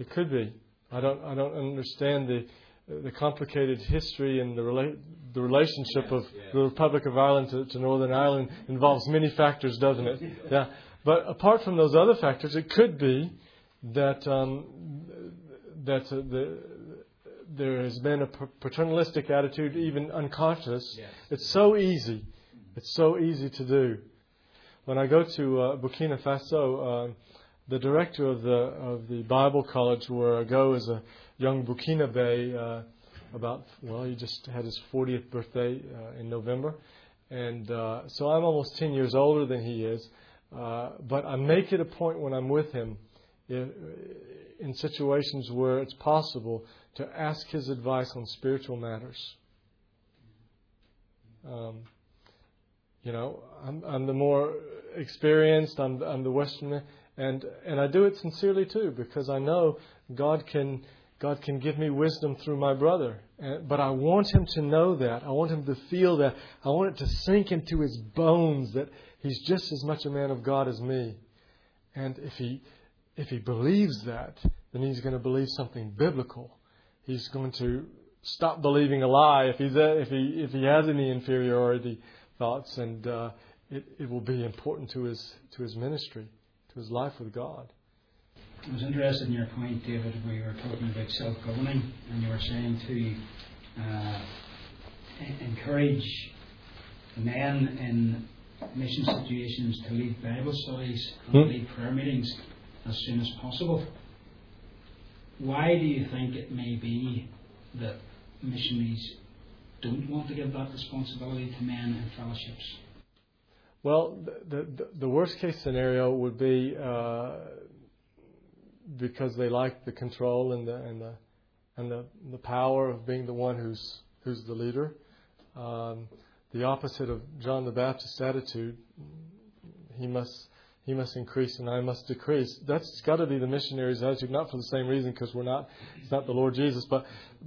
It could be. I don't understand the complicated history and the relationship of the Republic of Ireland to Northern Ireland involves many factors, doesn't it? Yeah. But apart from those other factors, it could be that there has been a paternalistic attitude, even unconscious. Yes. It's so easy. It's so easy to do. When I go to Burkina Faso, the director of the Bible college where I go is a young Burkinabe. He just had his 40th birthday in November, and so I'm almost 10 years older than he is. But I make it a point when I'm with him, in situations where it's possible, to ask his advice on spiritual matters. I'm the more experienced. I'm the Westerner, and I do it sincerely too, because I know God can give me wisdom through my brother. But I want him to know that. I want him to feel that. I want it to sink into his bones that he's just as much a man of God as me. And if he believes that, then he's going to believe something biblical. He's going to stop believing a lie if he has any inferiority thoughts, and it will be important to his ministry, to his life with God. I was interested in your point, David, where you were talking about self-governing, and you were saying to encourage the men in mission situations to lead Bible studies and lead prayer meetings as soon as possible. Why do you think it may be that missionaries don't want to give that responsibility to men in fellowships? Well, the worst case scenario would be because they like the control and the power of being the one who's the leader. The opposite of John the Baptist's attitude, he must increase and I must decrease. That's got to be the missionary's attitude, not for the same reason, because it's not the Lord Jesus, but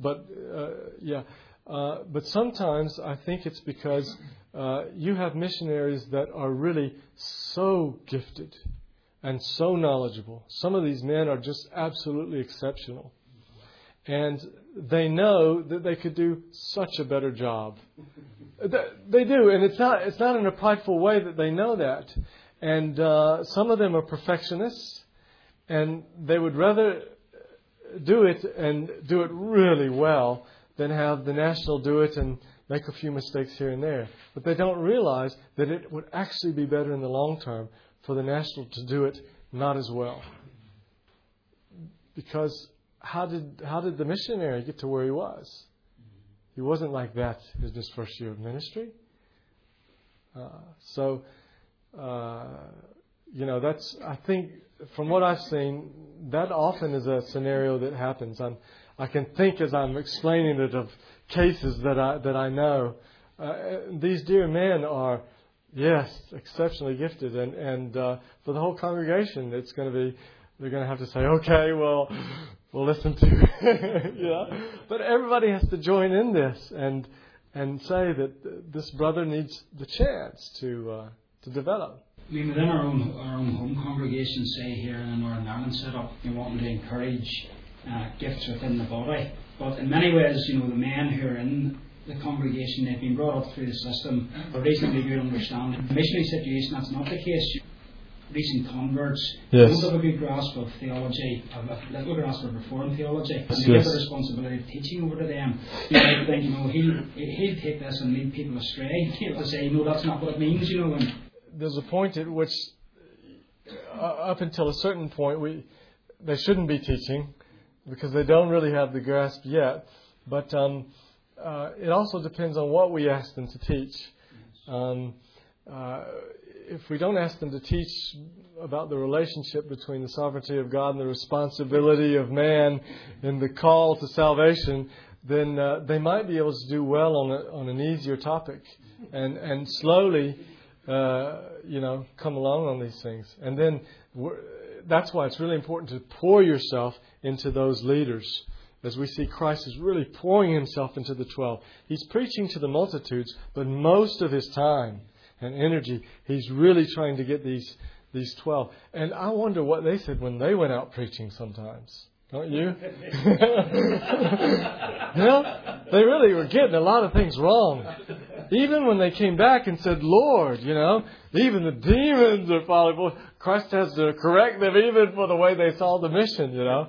sometimes I think it's because you have missionaries that are really so gifted and so knowledgeable. Some of these men are just absolutely exceptional. And they know that they could do such a better job. They do, and it's not in a prideful way that they know that. And some of them are perfectionists, and they would rather do it and do it really well than have the national do it and make a few mistakes here and there. But they don't realize that it would actually be better in the long term for the national to do it not as well. Because how did the missionary get to where he was? He wasn't like that in his first year of ministry. That's, I think, from what I've seen, that often is a scenario that happens. I can think as I'm explaining it of cases that I know. These dear men are, yes, exceptionally gifted, and for the whole congregation, they're going to have to say, okay, well, we'll listen to you. But everybody has to join in this and say that this brother needs the chance to develop. I mean, within our own home congregation, say here in the Northern Ireland setup, we want to encourage gifts within the body. But in many ways, the men who are in the congregation, they've been brought up through the system for reasonably good understanding. In the missionary situation, that's not the case. Recent converts don't have a good grasp of theology, have a little grasp of Reformed theology, and they give the responsibility of teaching over to them. You might think, he'll take this and lead people astray. He'll say, no, that's not what it means, And there's a point at which, up until a certain point, they shouldn't be teaching because they don't really have the grasp yet. But it also depends on what we ask them to teach. If we don't ask them to teach about the relationship between the sovereignty of God and the responsibility of man and the call to salvation, then they might be able to do well on an easier topic and slowly come along on these things. And then that's why it's really important to pour yourself into those leaders. As we see, Christ is really pouring himself into the 12. He's preaching to the multitudes, but most of his time and energy, he's really trying to get these 12. And I wonder what they said when they went out preaching sometimes. don't you? They really were getting a lot of things wrong. Even when they came back and said, Lord, even the demons are following. Christ has to correct them even for the way they saw the mission, No.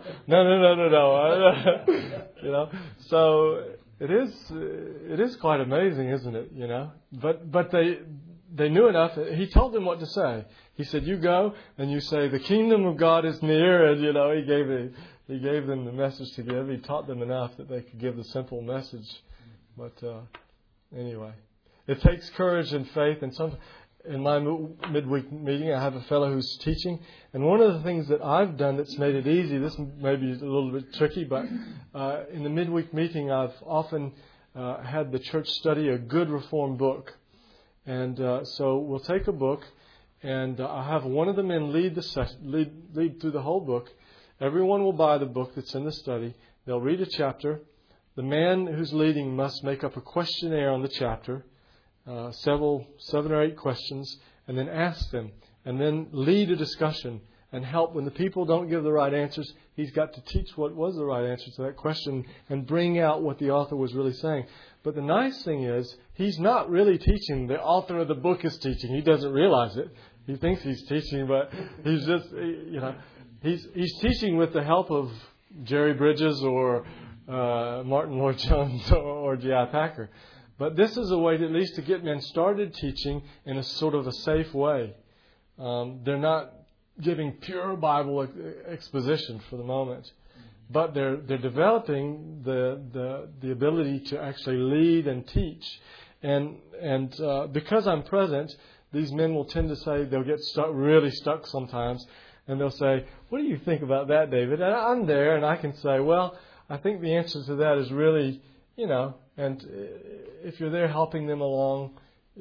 So it is quite amazing, isn't it, But they knew enough. He told them what to say. He said, you go and you say, the kingdom of God is near. And, he gave them the message to give. He taught them enough that they could give the simple message. But anyway, it takes courage and faith. And in my midweek meeting, I have a fellow who's teaching. And one of the things that I've done that's made it easy, this may be a little bit tricky, but in the midweek meeting, I've often had the church study a good Reformed book. And so we'll take a book, and I'll have one of the men lead through the whole book. Everyone will buy the book that's in the study. They'll read a chapter. The man who's leading must make up a questionnaire on the chapter, 7 or 8 questions, and then ask them, and then lead a discussion and help. When the people don't give the right answers, he's got to teach what was the right answer to that question and bring out what the author was really saying. But the nice thing is, he's not really teaching. The author of the book is teaching. He doesn't realize it. He thinks he's teaching, but he's just, he's teaching with the help of Jerry Bridges or Martin Lloyd-Jones or J.I. Packer. But this is a way to, at least to get men started teaching in a sort of a safe way. They're not giving pure Bible exposition for the moment, but they're developing the ability to actually lead and teach. And because I'm present, these men will tend to say, they'll get really stuck sometimes, and they'll say, what do you think about that, David? And I'm there, and I can say, well, I think the answer to that is really, and if you're there helping them along,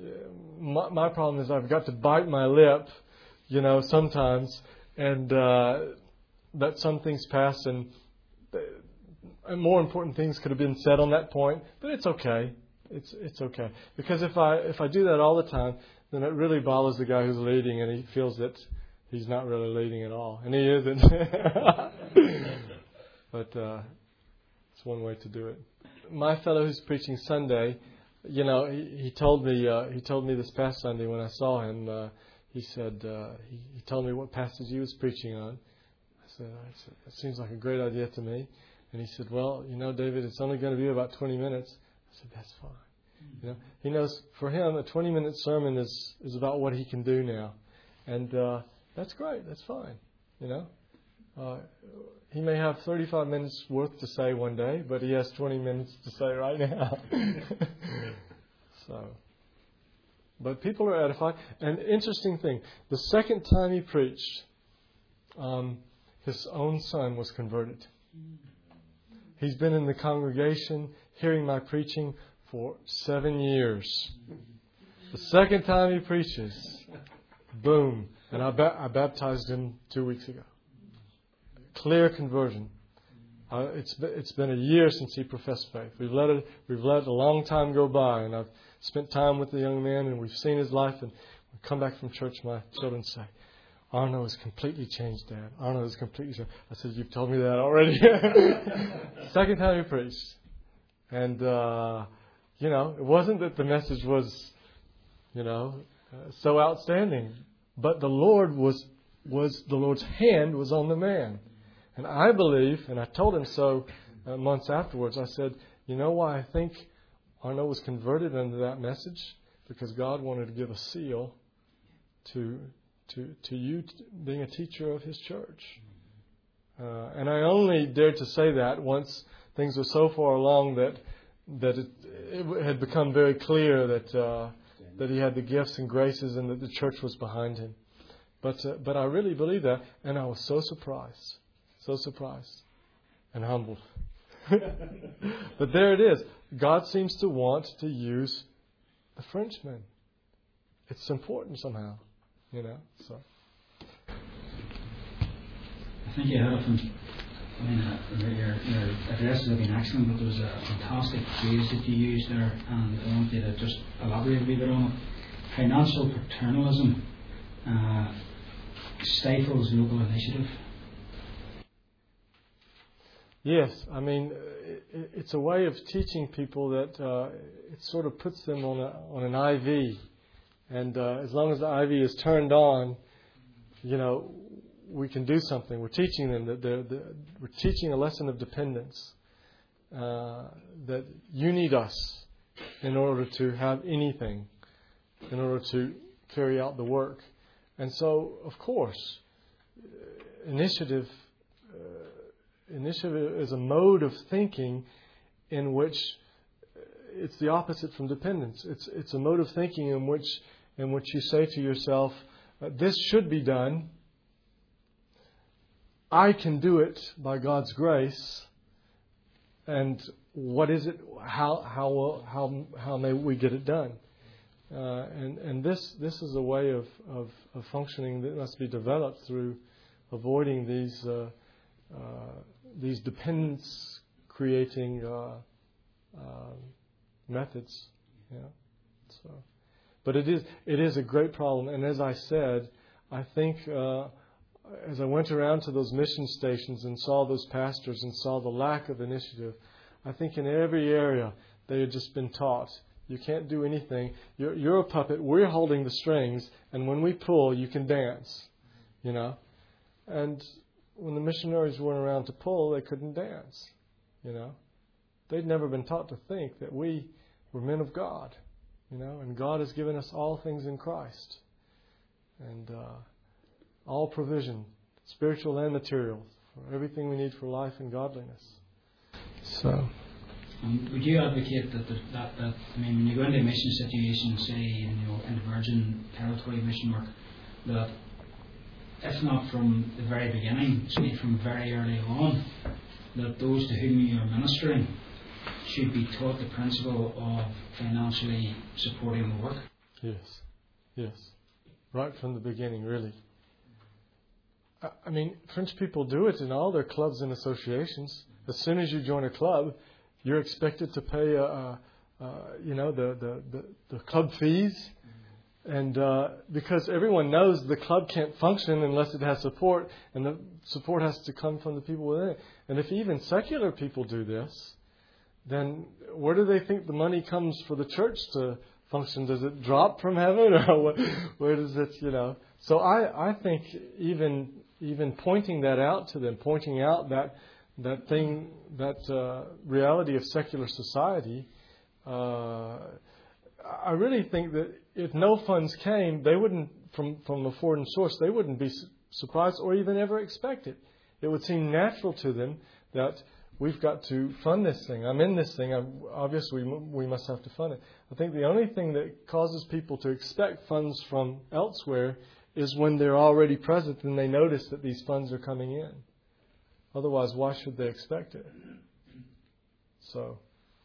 my problem is I've got to bite my lip, sometimes, and let some things pass, and more important things could have been said on that point, but it's okay. It's okay. Because if I do that all the time, then it really bothers the guy who's leading, and he feels that he's not really leading at all. And he isn't. But it's one way to do it. My fellow who's preaching Sunday, he told me this past Sunday when I saw him, he said, he told me what passage he was preaching on. I said, it seems like a great idea to me. And he said, well, David, it's only going to be about 20 minutes. I said, that's fine. He knows for him a 20-minute sermon is about what he can do now. And that's great. That's fine. He may have 35 minutes worth to say one day, but he has 20 minutes to say right now. But people are edified. And interesting thing, the second time he preached, his own son was converted. He's been in the congregation hearing my preaching for 7 years. The second time he preaches, boom. And I baptized him 2 weeks ago. Clear conversion. It's been a year since he professed faith. We've let a long time go by, and I've spent time with the young man, and we've seen his life. And we come back from church, my children say, Arno has completely changed, Dad. Arno has completely changed. I said, you've told me that already. Second time he preached. And, it wasn't that the message was, so outstanding. But the Lord's hand was on the man. And I believe, and I told him so months afterwards, I said, you know why I think Arno was converted under that message? Because God wanted to give a seal to you being a teacher of His church. And I only dared to say that once things were so far along that it had become very clear that he had the gifts and graces and that the church was behind him. But I really believe that, and I was so surprised and humbled. But there it is. God seems to want to use the Frenchman. It's important somehow, So I think you had your addresses have been excellent, but there was a fantastic phrase that you used there, and I want you to just elaborate a wee bit on it. Financial paternalism stifles local initiative. Yes, I mean, it's a way of teaching people that it sort of puts them on an IV, and as long as the IV is turned on, we can do something. We're teaching them that we're teaching a lesson of dependence, that you need us in order to have anything, in order to carry out the work. And so, of course, initiative is a mode of thinking in which it's the opposite from dependence. It's a mode of thinking in which you say to yourself, this should be done. I can do it by God's grace. And what is it? How may we get it done? And this is a way of functioning that must be developed through avoiding these dependence creating methods. So, but it is a great problem. And as I said, I think as I went around to those mission stations and saw those pastors and saw the lack of initiative, I think in every area they had just been taught, you can't do anything. You're a puppet. We're holding the strings, and when we pull, you can dance. And when the missionaries weren't around to pull, they couldn't dance. They'd never been taught to think that we were men of God. And God has given us all things in Christ, and all provision, spiritual and material, for everything we need for life and godliness. So. Would you advocate that when you go into a mission situation, say in the Virgin Territory mission work, that if not from the very beginning, say from very early on, that those to whom you are ministering should be taught the principle of financially supporting the work? Yes. Right from the beginning, really. I mean, French people do it in all their clubs and associations. As soon as you join a club, you're expected to pay, the club fees, and because everyone knows the club can't function unless it has support, and the support has to come from the people within it. And if even secular people do this, then where do they think the money comes for the church to function? Does it drop from heaven, or where does it? So I think even pointing that out to them, pointing out that reality of secular society, I really think that if no funds came, they wouldn't, from a foreign source, they wouldn't be surprised or even ever expect it. It would seem natural to them that we've got to fund this thing. I'm in this thing. Obviously, we must have to fund it. I think the only thing that causes people to expect funds from elsewhere is when they're already present and they notice that these funds are coming in. Otherwise, why should they expect it? So,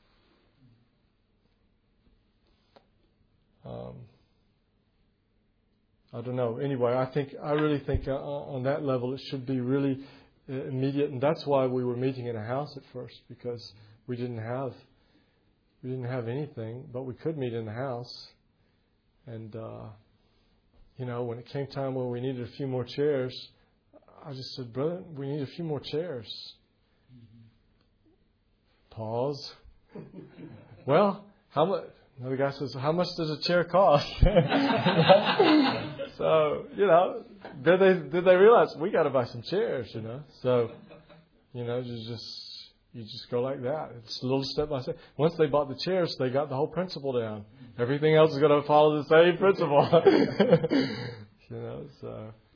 I don't know. Anyway, I really think on that level it should be really immediate, and that's why we were meeting in a house at first, because we didn't have anything, but we could meet in the house. And when it came time where we needed a few more chairs, I just said, brother, we need a few more chairs. Pause. Well, how much? Another guy says, how much does a chair cost? So, did they realize we got to buy some chairs, So, you just go like that. It's a little step by step. Once they bought the chairs, they got the whole principle down. Everything else is going to follow the same principle. So.